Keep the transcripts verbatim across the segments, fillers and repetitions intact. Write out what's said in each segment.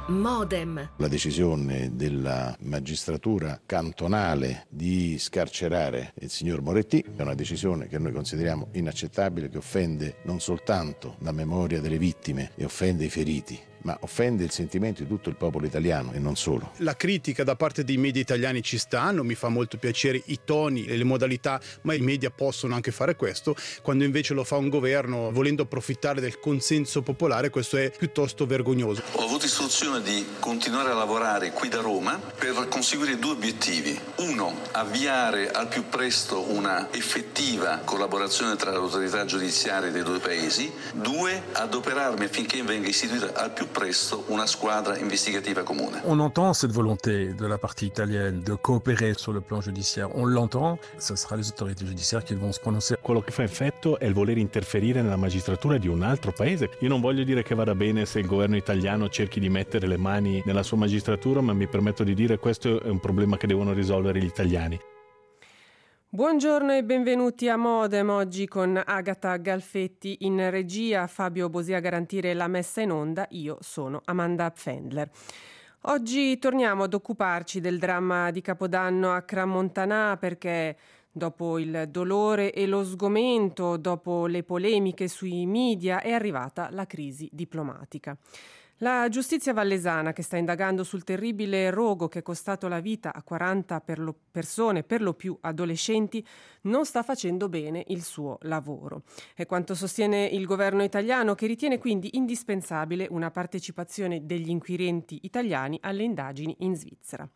Modem. La decisione della magistratura cantonale di scarcerare il signor Moretti è una decisione che noi consideriamo inaccettabile, che offende non soltanto la memoria delle vittime e offende i feriti, ma offende il sentimento di tutto il popolo italiano e non solo. La critica da parte dei media italiani ci stanno, mi fa molto piacere i toni e le modalità, ma i media possono anche fare questo, quando invece lo fa un governo volendo approfittare del consenso popolare, questo è piuttosto vergognoso. Ho avuto istruzione di continuare a lavorare qui da Roma per conseguire due obiettivi. Uno, avviare al più presto una effettiva collaborazione tra le autorità giudiziarie dei due paesi. Due, adoperarmi affinché venga istituita al più presto una squadra investigativa comune. On entend cette volonté de la partie italienne de coopérer sur le plan judiciaire, on l'entend, ce sera les autorités judiciaires qui vont se prononcer. Quello che fa effetto è il voler interferire nella magistratura di un altro paese. Io non voglio dire che vada bene se il governo italiano cerchi di mettere le mani nella sua magistratura, ma mi permetto di dire che questo è un problema che devono risolvere gli italiani. Buongiorno e benvenuti a Modem, oggi con Agata Galfetti in regia, Fabio Bosia a garantire la messa in onda, io sono Amanda Pfändler. Oggi torniamo ad occuparci del dramma di Capodanno a Crans-Montana perché dopo il dolore e lo sgomento, dopo le polemiche sui media, è arrivata la crisi diplomatica. La giustizia vallesana, che sta indagando sul terribile rogo che è costato la vita a quaranta per lo persone, per lo più adolescenti, non sta facendo bene il suo lavoro. È quanto sostiene il governo italiano, che ritiene quindi indispensabile una partecipazione degli inquirenti italiani alle indagini in Svizzera.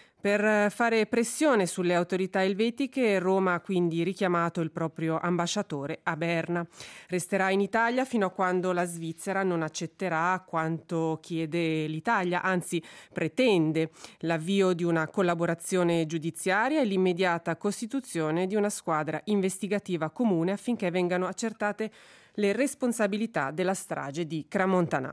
Per fare pressione sulle autorità elvetiche, Roma ha quindi richiamato il proprio ambasciatore a Berna. Resterà in Italia fino a quando la Svizzera non accetterà quanto chiede l'Italia, anzi pretende l'avvio di una collaborazione giudiziaria e l'immediata costituzione di una squadra investigativa comune affinché vengano accertate le responsabilità della strage di Crans-Montana.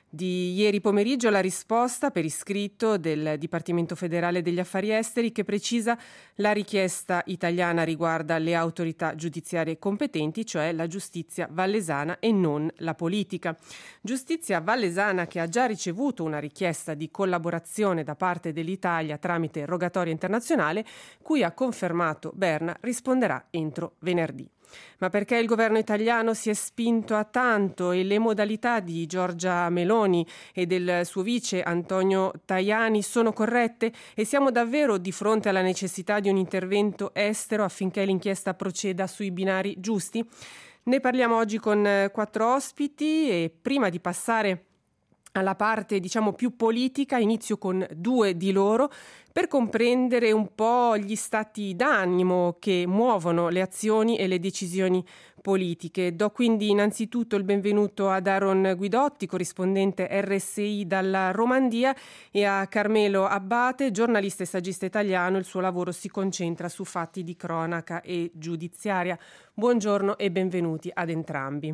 Di ieri pomeriggio la risposta per iscritto del Dipartimento federale degli affari esteri, che precisa la richiesta italiana riguarda le autorità giudiziarie competenti, cioè la giustizia vallesana e non la politica. Giustizia vallesana che ha già ricevuto una richiesta di collaborazione da parte dell'Italia tramite rogatoria internazionale, cui ha confermato Berna risponderà entro venerdì. Ma perché il governo italiano si è spinto a tanto e le modalità di Giorgia Meloni e del suo vice Antonio Tajani sono corrette e siamo davvero di fronte alla necessità di un intervento estero affinché l'inchiesta proceda sui binari giusti? Ne parliamo oggi con quattro ospiti e prima di passare alla parte diciamo più politica inizio con due di loro per comprendere un po' gli stati d'animo che muovono le azioni e le decisioni politiche. Do quindi innanzitutto il benvenuto ad Aaron Guidotti, corrispondente R S I dalla Romandia, e a Carmelo Abbate, giornalista e saggista italiano. Il suo lavoro si concentra su fatti di cronaca e giudiziaria. Buongiorno e benvenuti ad entrambi.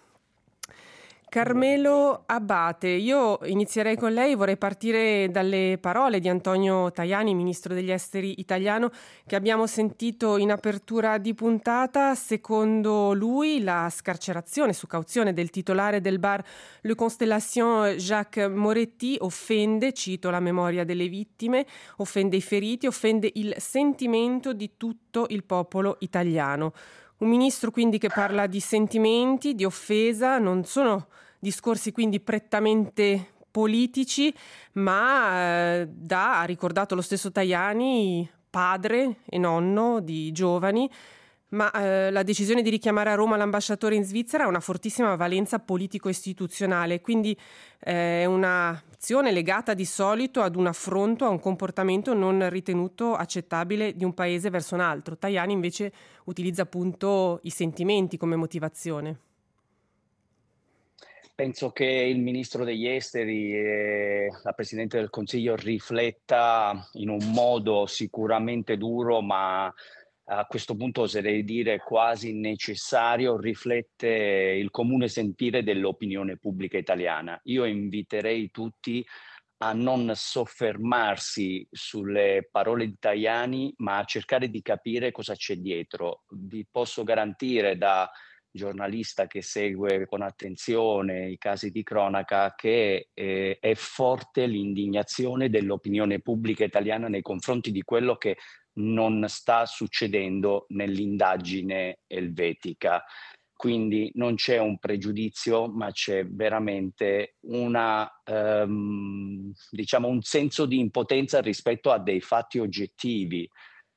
Carmelo Abbate, io inizierei con lei, vorrei partire dalle parole di Antonio Tajani, ministro degli esteri italiano, che abbiamo sentito in apertura di puntata. Secondo lui la scarcerazione su cauzione del titolare del bar Le Constellation Jacques Moretti offende, cito, la memoria delle vittime, offende i feriti, offende il sentimento di tutto il popolo italiano. Un ministro quindi che parla di sentimenti, di offesa, non sono discorsi quindi prettamente politici, ma eh, da, ha ricordato lo stesso Tajani, padre e nonno di giovani, ma eh, la decisione di richiamare a Roma l'ambasciatore in Svizzera ha una fortissima valenza politico-istituzionale, quindi eh, è un'azione legata di solito ad un affronto, a un comportamento non ritenuto accettabile di un paese verso un altro. Tajani invece utilizza appunto i sentimenti come motivazione. Penso che il ministro degli esteri e la Presidente del Consiglio rifletta in un modo sicuramente duro, ma a questo punto oserei dire quasi necessario, riflette il comune sentire dell'opinione pubblica italiana. Io inviterei tutti a non soffermarsi sulle parole di Tajani, ma a cercare di capire cosa c'è dietro. Vi posso garantire da giornalista che segue con attenzione i casi di cronaca, che eh, è forte l'indignazione dell'opinione pubblica italiana nei confronti di quello che non sta succedendo nell'indagine elvetica. Quindi non c'è un pregiudizio, ma c'è veramente una, ehm, diciamo un senso di impotenza rispetto a dei fatti oggettivi.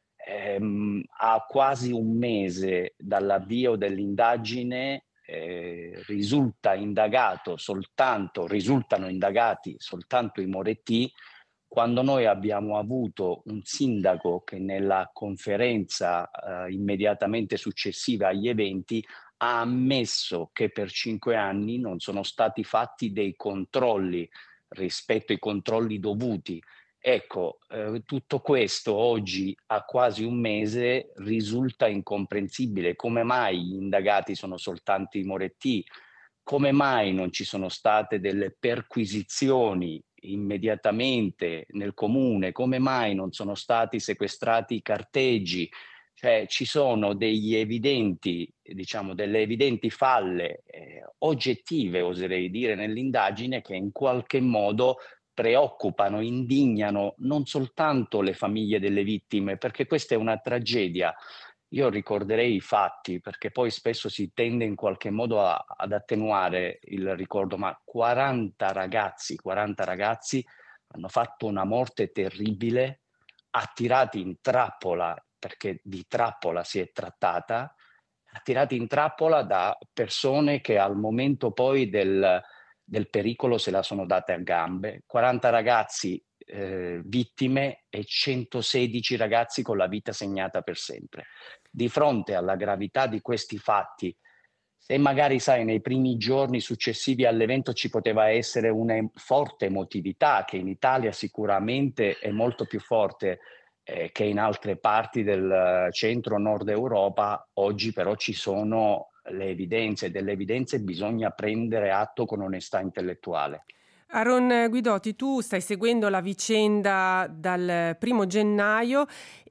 Ehm, a quasi un mese dall'avvio dell'indagine eh, risulta indagato soltanto, risultano indagati soltanto i Moretti, quando noi abbiamo avuto un sindaco che nella conferenza eh, immediatamente successiva agli eventi ha ammesso che per cinque anni non sono stati fatti dei controlli rispetto ai controlli dovuti. Ecco, eh, tutto questo oggi, a quasi un mese, risulta incomprensibile. Come mai gli indagati sono soltanto i Moretti? Come mai non ci sono state delle perquisizioni immediatamente nel comune? Come mai non sono stati sequestrati i carteggi? Cioè, ci sono degli evidenti, diciamo, delle evidenti falle eh, oggettive, oserei dire, nell'indagine, che in qualche modo preoccupano, indignano non soltanto le famiglie delle vittime, perché questa è una tragedia. Io ricorderei i fatti, perché poi spesso si tende in qualche modo a, ad attenuare il ricordo, ma quaranta ragazzi, quaranta ragazzi hanno fatto una morte terribile, attirati in trappola, perché di trappola si è trattata, attirati in trappola da persone che al momento poi del, del pericolo se la sono date a gambe. quaranta ragazzi eh, vittime e centosedici ragazzi con la vita segnata per sempre. Di fronte alla gravità di questi fatti, se magari, sai, nei primi giorni successivi all'evento ci poteva essere una forte emotività, che in Italia sicuramente è molto più forte eh, che in altre parti del centro-nord Europa, oggi però ci sono le evidenze, e delle evidenze bisogna prendere atto con onestà intellettuale. Aaron Guidotti, tu stai seguendo la vicenda dal primo gennaio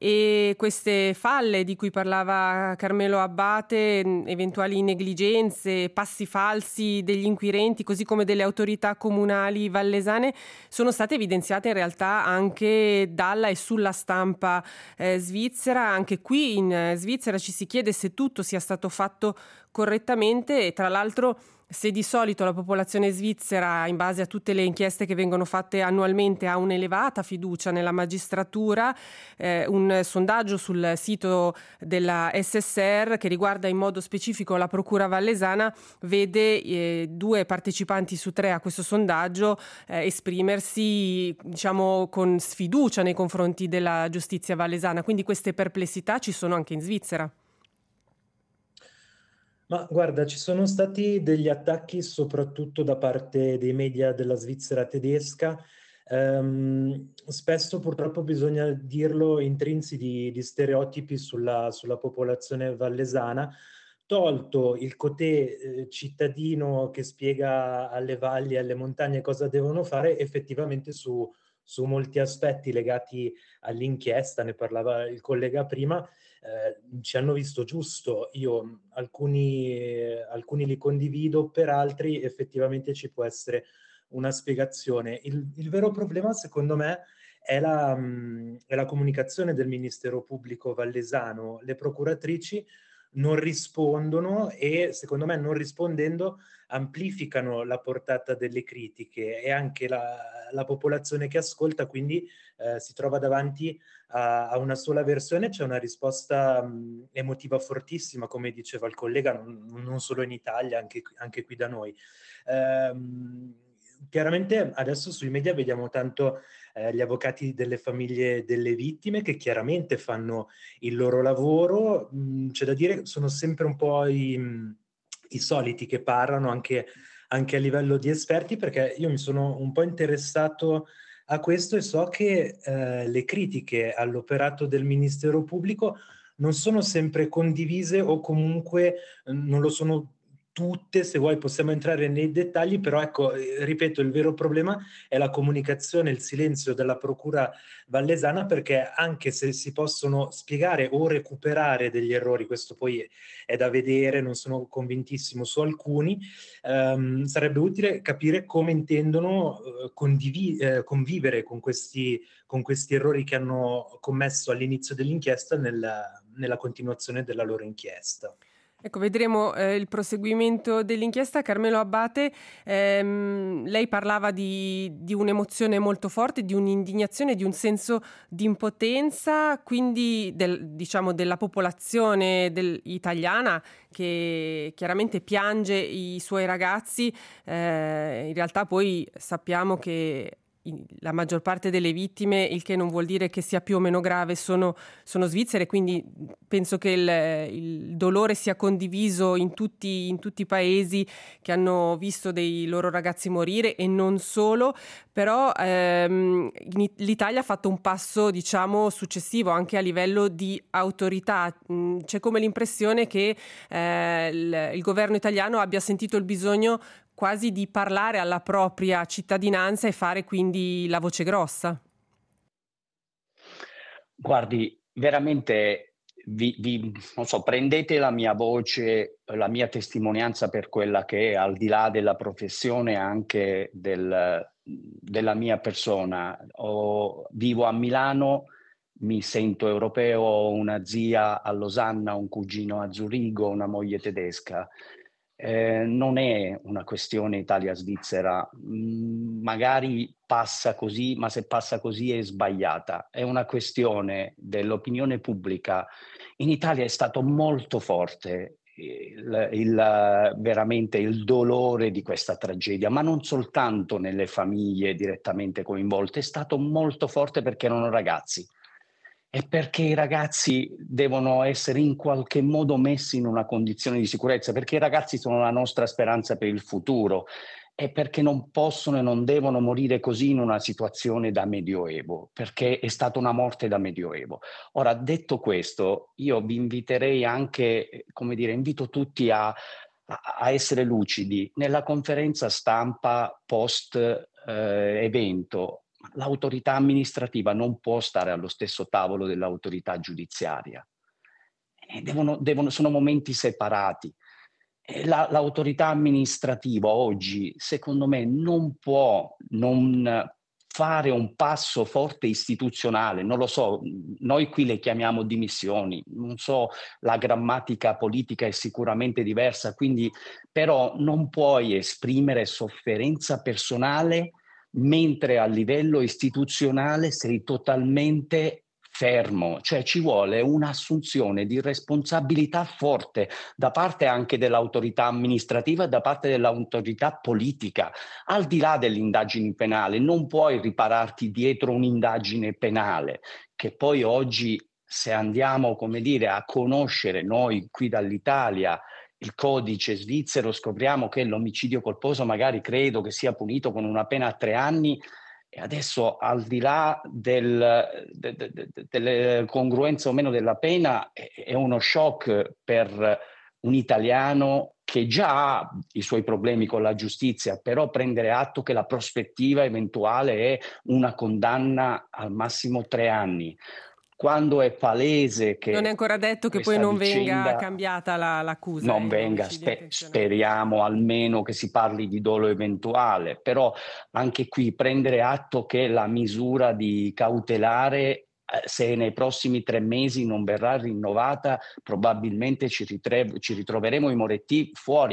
e queste falle di cui parlava Carmelo Abbate, eventuali negligenze, passi falsi degli inquirenti, così come delle autorità comunali vallesane, sono state evidenziate in realtà anche dalla e sulla stampa eh, svizzera. Anche qui in Svizzera ci si chiede se tutto sia stato fatto correttamente e, tra l'altro, se di solito la popolazione svizzera, in base a tutte le inchieste che vengono fatte annualmente, ha un'elevata fiducia nella magistratura, eh, un sondaggio sul sito della S S R che riguarda in modo specifico la Procura Vallesana vede eh, due partecipanti su tre a questo sondaggio eh, esprimersi, diciamo, con sfiducia nei confronti della giustizia vallesana. Quindi queste perplessità ci sono anche in Svizzera. Ma guarda, ci sono stati degli attacchi soprattutto da parte dei media della Svizzera tedesca, ehm, spesso purtroppo bisogna dirlo intrinsi di, di stereotipi sulla, sulla popolazione vallesana, tolto il cotè eh, cittadino che spiega alle valli e alle montagne cosa devono fare, effettivamente su, su molti aspetti legati all'inchiesta, ne parlava il collega prima, Eh, ci hanno visto giusto. Io alcuni, eh, alcuni li condivido, per altri effettivamente ci può essere una spiegazione. Il, il vero problema, secondo me, è la, mh, è la comunicazione del Ministero Pubblico vallesano. Le procuratrici non rispondono e, secondo me, non rispondendo amplificano la portata delle critiche e anche la, la popolazione che ascolta quindi eh, si trova davanti a, a una sola versione. C'è una risposta mh, emotiva fortissima, come diceva il collega, non, non solo in Italia, anche, anche qui da noi. Ehm, chiaramente adesso sui media vediamo tanto eh, gli avvocati delle famiglie delle vittime che chiaramente fanno il loro lavoro. Mh, c'è da dire, sono sempre un po' i, mh, i soliti che parlano anche, anche a livello di esperti, perché io mi sono un po' interessato a questo e so che eh, le critiche all'operato del Ministero Pubblico non sono sempre condivise o comunque eh, non lo sono tutte, se vuoi possiamo entrare nei dettagli, però ecco, eh, ripeto, il vero problema è la comunicazione, il silenzio della procura vallesana, perché anche se si possono spiegare o recuperare degli errori, questo poi è da vedere, non sono convintissimo su alcuni, ehm, sarebbe utile capire come intendono eh, condivi- eh, convivere con questi, con questi errori che hanno commesso all'inizio dell'inchiesta nella, nella continuazione della loro inchiesta. Ecco, vedremo eh, il proseguimento dell'inchiesta. Carmelo Abbate, ehm, lei parlava di, di un'emozione molto forte, di un'indignazione, di un senso di impotenza, quindi del, diciamo della popolazione del, italiana che chiaramente piange i suoi ragazzi. Eh, in realtà poi sappiamo che la maggior parte delle vittime, il che non vuol dire che sia più o meno grave, sono, sono svizzere, quindi penso che il, il dolore sia condiviso in tutti, in tutti i paesi che hanno visto dei loro ragazzi morire e non solo, però ehm, l'Italia ha fatto un passo, diciamo, successivo anche a livello di autorità. C'è come l'impressione che eh, il, il governo italiano abbia sentito il bisogno quasi di parlare alla propria cittadinanza e fare quindi la voce grossa. Guardi, veramente vi, vi, non so, prendete la mia voce, la mia testimonianza per quella che è, al di là della professione anche del, della mia persona. Ho, vivo a Milano, mi sento europeo, ho una zia a Losanna, un cugino a Zurigo, una moglie tedesca. Eh, non è una questione Italia-Svizzera, mm, magari passa così, ma se passa così è sbagliata. È una questione dell'opinione pubblica. In Italia è stato molto forte il, il, veramente il dolore di questa tragedia, ma non soltanto nelle famiglie direttamente coinvolte, è stato molto forte perché erano ragazzi. È perché i ragazzi devono essere in qualche modo messi in una condizione di sicurezza, perché i ragazzi sono la nostra speranza per il futuro e perché non possono e non devono morire così in una situazione da medioevo, perché è stata una morte da medioevo. Ora, detto questo, io vi inviterei anche, come dire, invito tutti a, a essere lucidi. Nella conferenza stampa post eh, evento, l'autorità amministrativa non può stare allo stesso tavolo dell'autorità giudiziaria. E devono, devono, sono momenti separati. E la, l'autorità amministrativa oggi, secondo me, non può non fare un passo forte istituzionale. Non lo so, noi qui le chiamiamo dimissioni, non so, la grammatica politica è sicuramente diversa, quindi però non puoi esprimere sofferenza personale mentre a livello istituzionale sei totalmente fermo, cioè ci vuole un'assunzione di responsabilità forte da parte anche dell'autorità amministrativa e da parte dell'autorità politica, al di là delle indagini penali. Non puoi ripararti dietro un'indagine penale, che poi oggi, se andiamo, come dire, a conoscere noi qui dall'Italia il codice svizzero, scopriamo che l'omicidio colposo magari credo che sia punito con una pena a tre anni e adesso, al di là del, de, de, de, delle congruenze o meno della pena, è, è uno shock per un italiano che già ha i suoi problemi con la giustizia, però prendere atto che la prospettiva eventuale è una condanna al massimo tre anni. Quando è palese che non è ancora detto che poi non venga cambiata la, l'accusa. Non eh, venga, spe- speriamo almeno che si parli di dolo eventuale, però anche qui prendere atto che la misura di cautelare, eh, se nei prossimi tre mesi non verrà rinnovata, probabilmente ci, ritre- ci ritroveremo i Moretti fuori.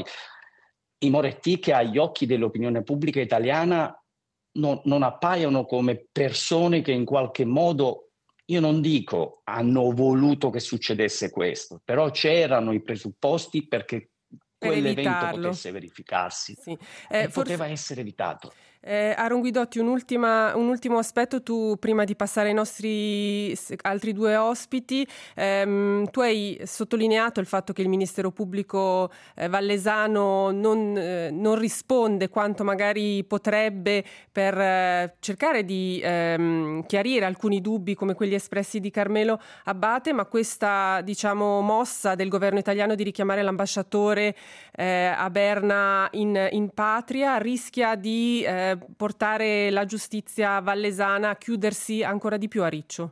I Moretti che agli occhi dell'opinione pubblica italiana non, non appaiono come persone che in qualche modo, io non dico hanno voluto che succedesse questo, però c'erano i presupposti perché per quell'evento evitarlo. potesse verificarsi. Sì. Eh, Eh, forse, poteva essere evitato. Eh, Aaron Guidotti, un'ultima, un ultimo aspetto. Tu, prima di passare ai nostri altri due ospiti, ehm, tu hai sottolineato il fatto che il Ministero Pubblico eh, vallesano non, eh, non risponde quanto magari potrebbe per eh, cercare di ehm, chiarire alcuni dubbi come quelli espressi di Carmelo Abbate, ma questa, diciamo, mossa del governo italiano di richiamare l'ambasciatore eh, a Berna in, in patria rischia di eh, portare la giustizia vallesana a chiudersi ancora di più a riccio?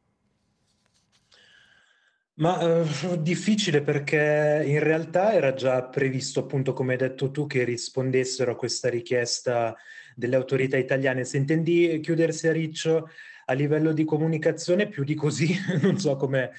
Ma eh, difficile, perché in realtà era già previsto, appunto, come hai detto tu, che rispondessero a questa richiesta delle autorità italiane. Se intendi chiudersi a riccio a livello di comunicazione, più di così non so come,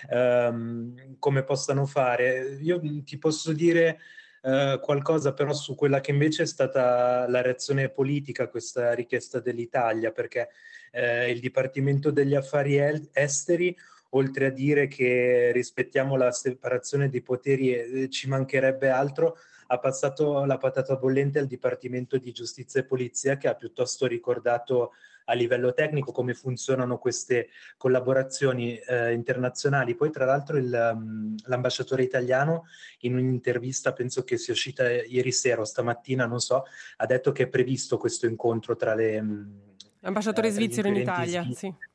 ehm, come possano fare. Io ti posso dire eh, qualcosa però su quella che invece è stata la reazione politica a questa richiesta dell'Italia, perché eh, il Dipartimento degli Affari Esteri, oltre a dire che rispettiamo la separazione dei poteri e ci mancherebbe altro, ha passato la patata bollente al Dipartimento di Giustizia e Polizia, che ha piuttosto ricordato a livello tecnico come funzionano queste collaborazioni eh, internazionali. Poi, tra l'altro, il, um, l'ambasciatore italiano, in un'intervista, penso che sia uscita ieri sera o stamattina, non so, ha detto che è previsto questo incontro tra le... Um, L'ambasciatore eh, tra gli svizzero in inquirenti Italia, svizzeri. sì.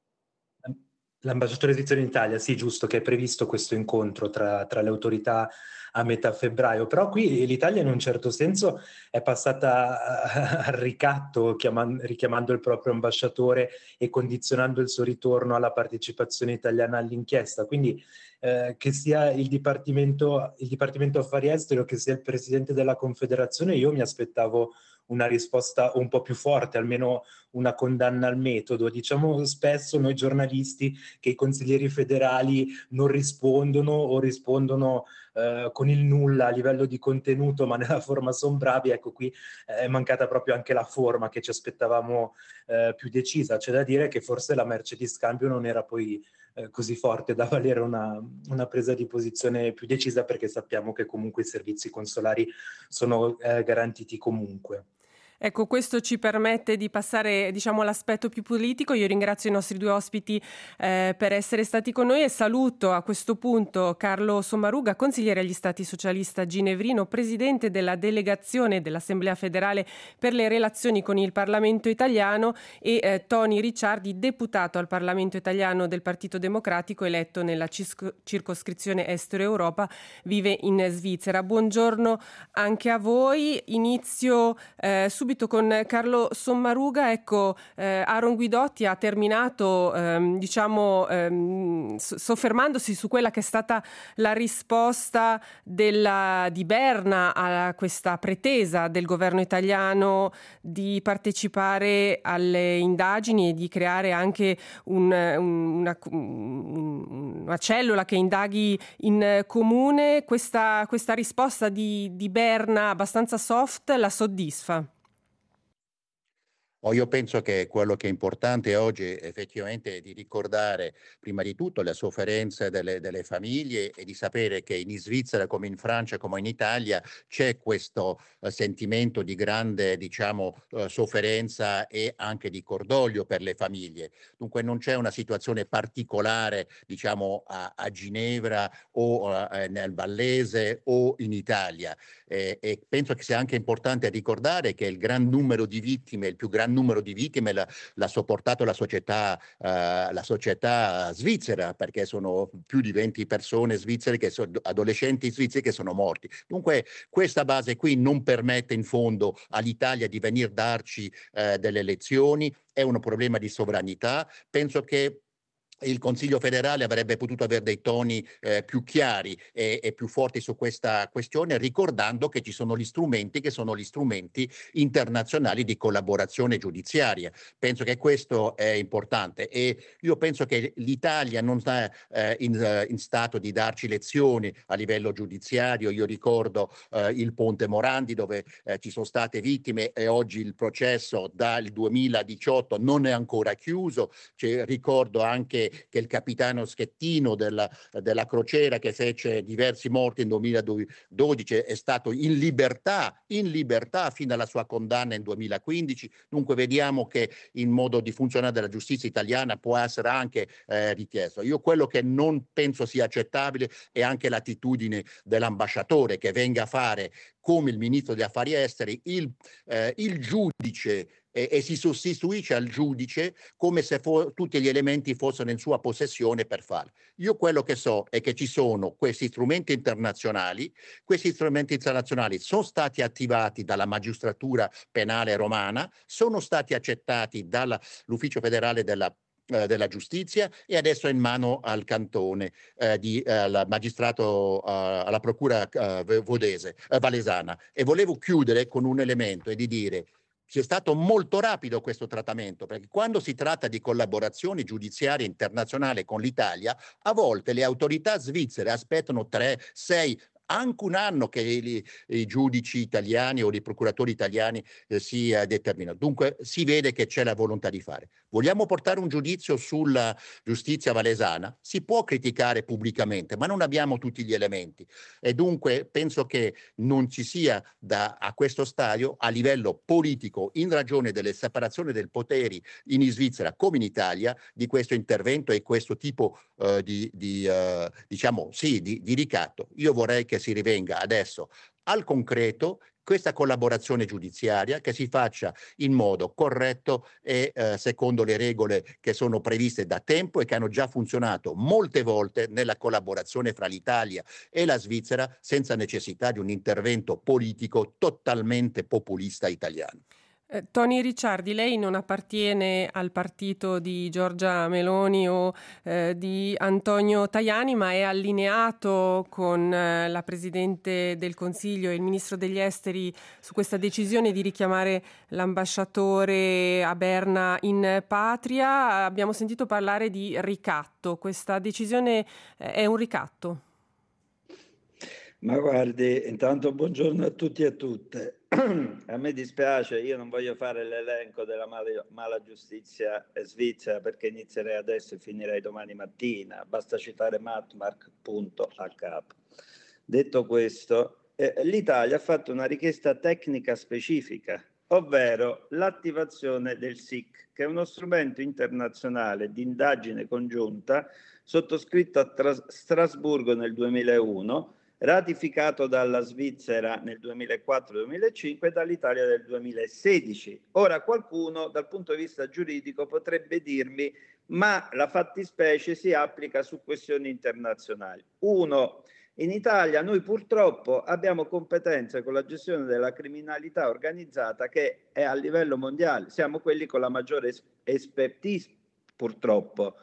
L'ambasciatore svizzero in Italia, sì, giusto, che è previsto questo incontro tra, tra le autorità a metà febbraio. Però qui l'Italia in un certo senso è passata al ricatto, chiamando, richiamando il proprio ambasciatore e condizionando il suo ritorno alla partecipazione italiana all'inchiesta. Quindi eh, che sia il Dipartimento, il Dipartimento Affari Esteri o che sia il Presidente della Confederazione, io mi aspettavo una risposta un po' più forte, almeno una condanna al metodo. Diciamo spesso noi giornalisti che i consiglieri federali non rispondono o rispondono eh, con il nulla a livello di contenuto, ma nella forma son bravi. Ecco, qui eh, è mancata proprio anche la forma che ci aspettavamo eh, più decisa. C'è da dire che forse la merce di scambio non era poi eh, così forte da valere una, una presa di posizione più decisa, perché sappiamo che comunque i servizi consolari sono eh, garantiti comunque. Ecco, questo ci permette di passare, diciamo, all'aspetto più politico. Io ringrazio i nostri due ospiti eh, per essere stati con noi e saluto a questo punto Carlo Sommaruga, consigliere agli Stati Socialista ginevrino, presidente della delegazione dell'Assemblea federale per le relazioni con il Parlamento italiano, e eh, Tony Ricciardi, deputato al Parlamento italiano del Partito Democratico, eletto nella cisco- circoscrizione Estero Europa, vive in Svizzera. Buongiorno anche a voi. Inizio eh, subito con Carlo Sommaruga. Ecco, eh, Aaron Guidotti ha terminato ehm, diciamo ehm, soffermandosi su quella che è stata la risposta della, di Berna a questa pretesa del governo italiano di partecipare alle indagini e di creare anche un, una, una cellula che indaghi in comune. Questa, questa risposta di, di Berna abbastanza soft la soddisfa? Oh, io penso che quello che è importante oggi effettivamente è di ricordare prima di tutto le sofferenze delle, delle famiglie e di sapere che in Svizzera, come in Francia, come in Italia, c'è questo uh, sentimento di grande, diciamo, uh, sofferenza e anche di cordoglio per le famiglie. Dunque non c'è una situazione particolare, diciamo, a, a Ginevra o uh, nel Vallese o in Italia. Eh, e penso che sia anche importante ricordare che il gran numero di vittime, il più gran numero di vittime l'ha, l'ha sopportato la società, uh, la società svizzera, perché sono più di venti persone svizzere, che sono adolescenti svizzeri che sono morti. Dunque questa base qui non permette in fondo all'Italia di venire darci uh, delle lezioni, è un problema di sovranità. Penso che il Consiglio federale avrebbe potuto avere dei toni eh, più chiari e, e più forti su questa questione, ricordando che ci sono gli strumenti che sono gli strumenti internazionali di collaborazione giudiziaria. Penso che questo è importante e io penso che l'Italia non sta eh, in, in stato di darci lezioni a livello giudiziario. Io ricordo eh, il Ponte Morandi, dove eh, ci sono state vittime e oggi il processo dal duemiladiciotto non è ancora chiuso. Cioè, ricordo anche che, che il capitano Schettino della, della crociera che fece diversi morti nel duemiladodici è stato in libertà, in libertà fino alla sua condanna nel duemilaquindici. Dunque vediamo che il modo di funzionare della giustizia italiana può essere anche eh, richiesto. Io quello che non penso sia accettabile è anche l'attitudine dell'ambasciatore che venga a fare come il ministro degli affari esteri il, eh, il giudice e, e si sostituisce al giudice come se fo- tutti gli elementi fossero in sua possessione per farlo. Io quello che so è che ci sono questi strumenti internazionali, questi strumenti internazionali sono stati attivati dalla magistratura penale romana, sono stati accettati dall'Ufficio federale della Eh, della giustizia e adesso è in mano al cantone eh, di eh, al magistrato eh, alla procura eh, vodese, eh, valesana. E volevo chiudere con un elemento e di dire sia stato molto rapido questo trattamento, perché quando si tratta di collaborazioni giudiziarie internazionali con l'Italia, a volte le autorità svizzere aspettano tre, sei, anche un anno che i, i giudici italiani o i procuratori italiani eh, si eh, determinano. Dunque si vede che c'è la volontà di fare. Vogliamo portare un giudizio sulla giustizia valesana? Si può criticare pubblicamente, ma non abbiamo tutti gli elementi e dunque penso che non ci sia da, a questo stadio, a livello politico, in ragione delle separazioni del potere in Svizzera come in Italia, di questo intervento e questo tipo uh, di, di uh, diciamo sì, di, di ricatto. Io vorrei che si rivenga adesso al concreto questa collaborazione giudiziaria, che si faccia in modo corretto e eh, secondo le regole che sono previste da tempo e che hanno già funzionato molte volte nella collaborazione fra l'Italia e la Svizzera senza necessità di un intervento politico totalmente populista italiano. Eh, Tony Ricciardi, lei non appartiene al partito di Giorgia Meloni o eh, di Antonio Tajani, ma è allineato con eh, la Presidente del Consiglio e il Ministro degli Esteri su questa decisione di richiamare l'ambasciatore a Berna in patria. Abbiamo sentito parlare di ricatto. Questa decisione eh, è un ricatto? Ma guardi, intanto buongiorno a tutti e a tutte. A me dispiace, io non voglio fare l'elenco della mala, mala giustizia svizzera perché inizierei adesso e finirei domani mattina. Basta citare Mattmark, punto a capo. Detto questo, eh, l'Italia ha fatto una richiesta tecnica specifica, ovvero l'attivazione del S I C, che è uno strumento internazionale di indagine congiunta sottoscritto a Tras- Strasburgo nel duemilauno, ratificato dalla Svizzera nel duemilaquattro duemilacinque e dall'Italia nel duemilasedici. Ora qualcuno dal punto di vista giuridico potrebbe dirmi ma la fattispecie si applica su questioni internazionali. Uno, in Italia noi purtroppo abbiamo competenze con la gestione della criminalità organizzata che è a livello mondiale, siamo quelli con la maggiore expertise purtroppo,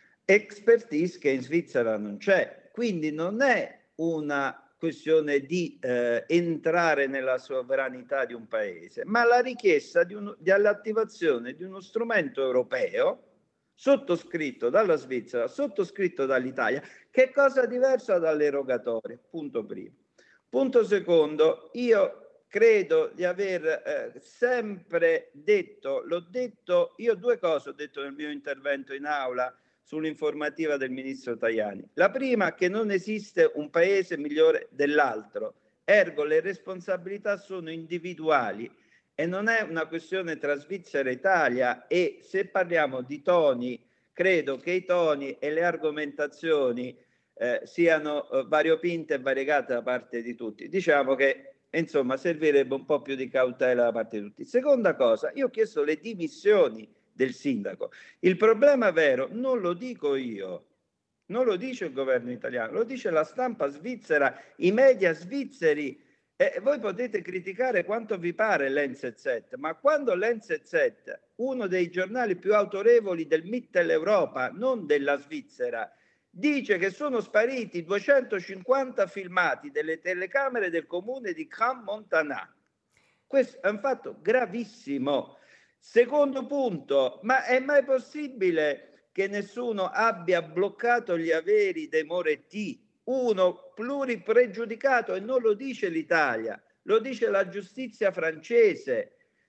expertise che in Svizzera non c'è, quindi non è una questione di eh, entrare nella sovranità di un paese, ma la richiesta di, un, di all'attivazione di uno strumento europeo sottoscritto dalla Svizzera, sottoscritto dall'Italia, che è cosa diversa dall'erogatore, punto primo. Punto secondo, io credo di aver eh, sempre detto, l'ho detto, io due cose ho detto nel mio intervento in aula sull'informativa del ministro Tajani. La prima, che non esiste un paese migliore dell'altro, ergo le responsabilità sono individuali e non è una questione tra Svizzera e Italia, e se parliamo di toni, credo che i toni e le argomentazioni eh, siano eh, variopinte e variegate da parte di tutti. Diciamo che insomma servirebbe un po' più di cautela da parte di tutti. Seconda cosa, io ho chiesto le dimissioni del sindaco. Il problema vero non lo dico io, non lo dice il governo italiano, lo dice la stampa svizzera, i media svizzeri. E voi potete criticare quanto vi pare l'N Z Z, ma quando l'N Z Z, uno dei giornali più autorevoli del Mitteleuropa, non della Svizzera, dice che sono spariti duecentocinquanta filmati delle telecamere del comune di Crans-Montana, questo è un fatto gravissimo. Secondo punto, ma è mai possibile che nessuno abbia bloccato gli averi dei Moretti? Uno pluripregiudicato, e non lo dice l'Italia, lo dice la giustizia francese.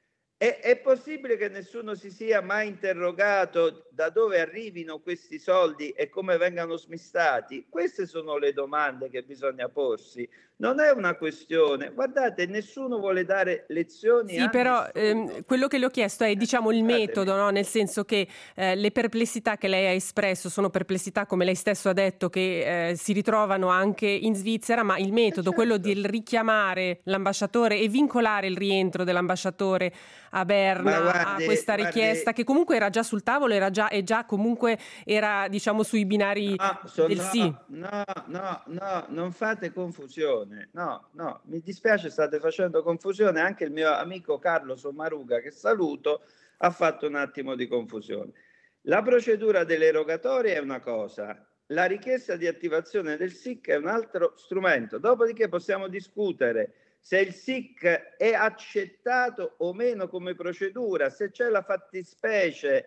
È, è possibile che nessuno si sia mai interrogato da dove arrivino questi soldi e come vengano smistati? Queste sono le domande che bisogna porsi. Non è una questione, guardate, nessuno vuole dare lezioni. Sì, però ehm, quello che le ho chiesto è, diciamo, il metodo, no? Nel senso che eh, le perplessità che lei ha espresso sono perplessità, come lei stesso ha detto, che eh, si ritrovano anche in Svizzera, ma il metodo, certo, quello di richiamare l'ambasciatore e vincolare il rientro dell'ambasciatore a Berna guardi, a questa richiesta, guardi, che comunque era già sul tavolo, era già, e già comunque era, diciamo, sui binari no, so, del no, sì. No, no, no, non fate confusione. No, no, mi dispiace, state facendo confusione. Anche il mio amico Carlo Sommaruga, che saluto, ha fatto un attimo di confusione. La procedura delle rogatorie è una cosa, la richiesta di attivazione del S I C è un altro strumento. Dopodiché possiamo discutere se il S I C è accettato o meno come procedura, se c'è la fattispecie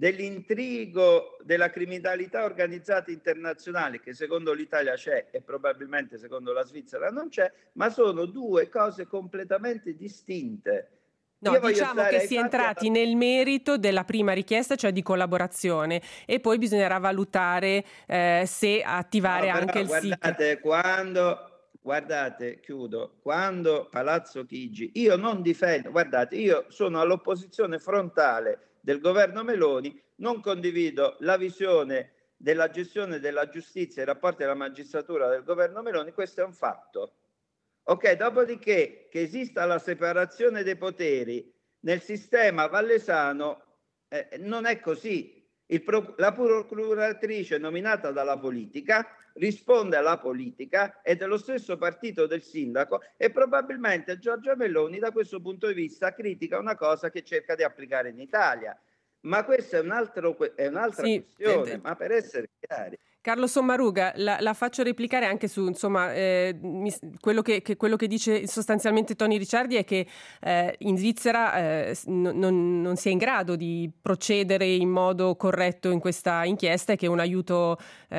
dell'intrigo della criminalità organizzata internazionale, che secondo l'Italia c'è e probabilmente secondo la Svizzera non c'è, ma sono due cose completamente distinte. No, Io diciamo che si è entrati alla... nel merito della prima richiesta, cioè di collaborazione, e poi bisognerà valutare eh, se attivare no, anche il S I C. Guardate, quando, guardate, chiudo, quando Palazzo Chigi, io non difendo, guardate, io sono all'opposizione frontale del governo Meloni, non condivido la visione della gestione della giustizia e i rapporti della magistratura del governo Meloni, questo è un fatto. Ok, dopodiché che esista la separazione dei poteri nel sistema vallesano, eh, non è così. Il pro, la procuratrice nominata dalla politica risponde alla politica, è dello stesso partito del sindaco e probabilmente Giorgia Meloni da questo punto di vista critica una cosa che cerca di applicare in Italia. Ma questa è, un altro, è un'altra sì, questione, eh, ma per essere chiari. Carlo Sommaruga, la, la faccio replicare anche su, insomma, eh, mi, quello, che, che, quello che dice sostanzialmente Tony Ricciardi è che eh, in Svizzera eh, non, non si è in grado di procedere in modo corretto in questa inchiesta e che un aiuto,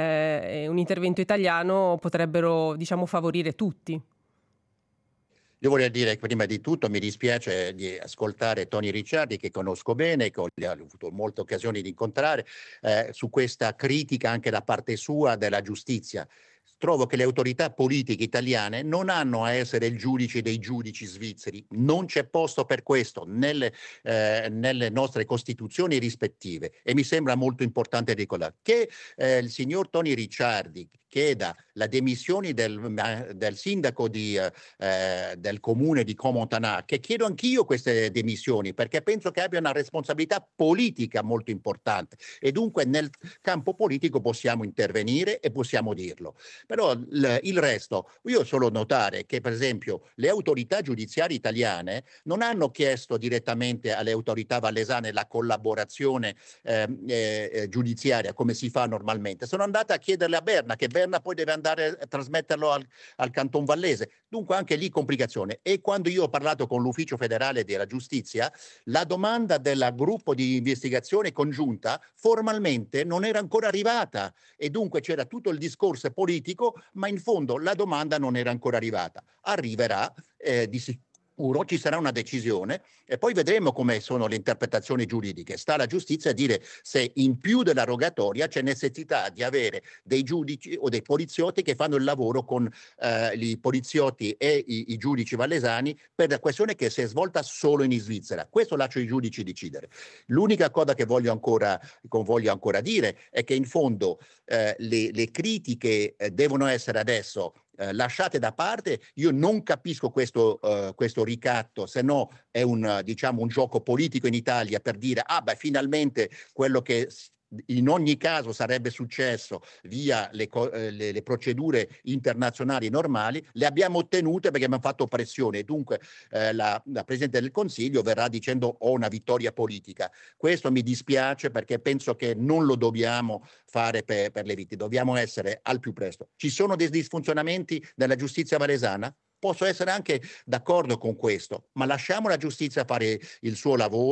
eh, un intervento italiano potrebbero, diciamo, favorire tutti. Io voglio dire che prima di tutto mi dispiace di ascoltare Tony Ricciardi, che conosco bene, che ho avuto molte occasioni di incontrare, eh, su questa critica anche da parte sua della giustizia. Trovo che le autorità politiche italiane non hanno a essere il giudice dei giudici svizzeri, non c'è posto per questo nelle, eh, nelle nostre costituzioni rispettive e mi sembra molto importante ricordare che eh, il signor Tony Ricciardi chieda la demissione del, del sindaco di, eh, del comune di Comontanà, che chiedo anch'io queste demissioni perché penso che abbia una responsabilità politica molto importante e dunque nel campo politico possiamo intervenire e possiamo dirlo. Però l- il resto, io solo notare che per esempio le autorità giudiziarie italiane non hanno chiesto direttamente alle autorità vallesane la collaborazione eh, eh, giudiziaria come si fa normalmente, sono andate a chiederle a Berna, che Berna poi deve andare a trasmetterlo al, al Canton Vallese, dunque anche lì complicazione. E quando io ho parlato con l'Ufficio Federale della Giustizia, la domanda del gruppo di investigazione congiunta formalmente non era ancora arrivata e dunque c'era tutto il discorso politico, ma in fondo la domanda non era ancora arrivata. Arriverà eh, di sicuro. Ci sarà una decisione e poi vedremo come sono le interpretazioni giuridiche. Sta alla giustizia a dire se in più della rogatoria c'è necessità di avere dei giudici o dei poliziotti che fanno il lavoro con eh, i poliziotti e i, i giudici vallesani per la questione che si è svolta solo in Svizzera. Questo lascio ai giudici decidere. L'unica cosa che voglio ancora, voglio ancora dire è che in fondo eh, le, le critiche eh, devono essere adesso Eh, lasciate da parte. Io non capisco questo, uh, questo ricatto, se no è un, uh, diciamo, un gioco politico in Italia per dire ah beh finalmente quello che in ogni caso sarebbe successo via le, le, le procedure internazionali normali, le abbiamo ottenute perché abbiamo fatto pressione e dunque eh, la, la Presidente del Consiglio verrà dicendo ho una vittoria politica. Questo mi dispiace perché penso che non lo dobbiamo fare per, per le vittime, dobbiamo essere al più presto. Ci sono dei disfunzionamenti nella giustizia valesana? Posso essere anche d'accordo con questo, ma lasciamo la giustizia fare il suo lavoro,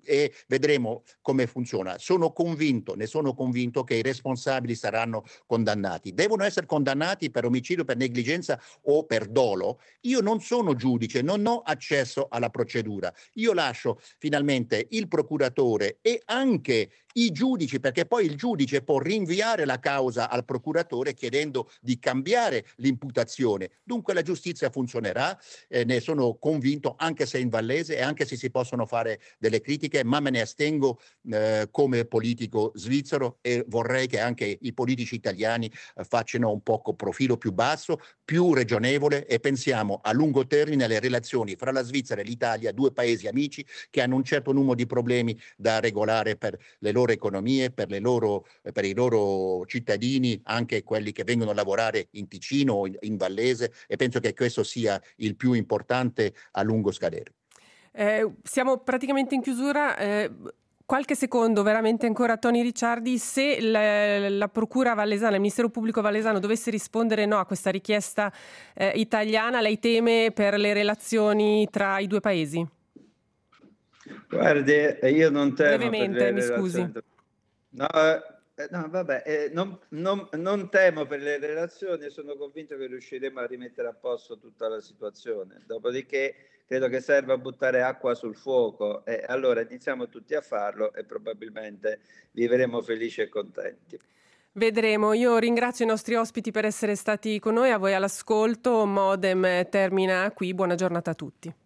e vedremo come funziona. Sono convinto, ne sono convinto che i responsabili saranno condannati. Devono essere condannati per omicidio, per negligenza o per dolo. Io non sono giudice, non ho accesso alla procedura. Io lascio finalmente il procuratore e anche i giudici, perché poi il giudice può rinviare la causa al procuratore chiedendo di cambiare l'imputazione. Dunque la giustizia funzionerà, eh, ne sono convinto, anche se in Vallese e anche se si possono fare delle critiche, ma me ne astengo eh, come politico svizzero, e vorrei che anche i politici italiani eh, facciano un poco profilo più basso, più ragionevole, e pensiamo a lungo termine alle relazioni fra la Svizzera e l'Italia, due paesi amici che hanno un certo numero di problemi da regolare per le loro economie, per, le loro, per i loro cittadini, anche quelli che vengono a lavorare in Ticino o in, in Vallese, e penso che questo sia il più importante a lungo scadere. Eh, siamo praticamente in chiusura. Eh, qualche secondo, veramente ancora, Tony Ricciardi. Se la, la Procura Vallesana, il Ministero Pubblico Vallesano dovesse rispondere no a questa richiesta eh, italiana, lei teme per le relazioni tra i due paesi? Guardi, io non temo brevemente, per le mi relazioni... scusi. No, eh, no vabbè, eh, non, non, non temo per le relazioni, e sono convinto che riusciremo a rimettere a posto tutta la situazione. Dopodiché credo che serva buttare acqua sul fuoco, e allora iniziamo tutti a farlo e probabilmente vivremo felici e contenti. Vedremo. Io ringrazio i nostri ospiti per essere stati con noi, a voi all'ascolto. Modem termina qui, buona giornata a tutti.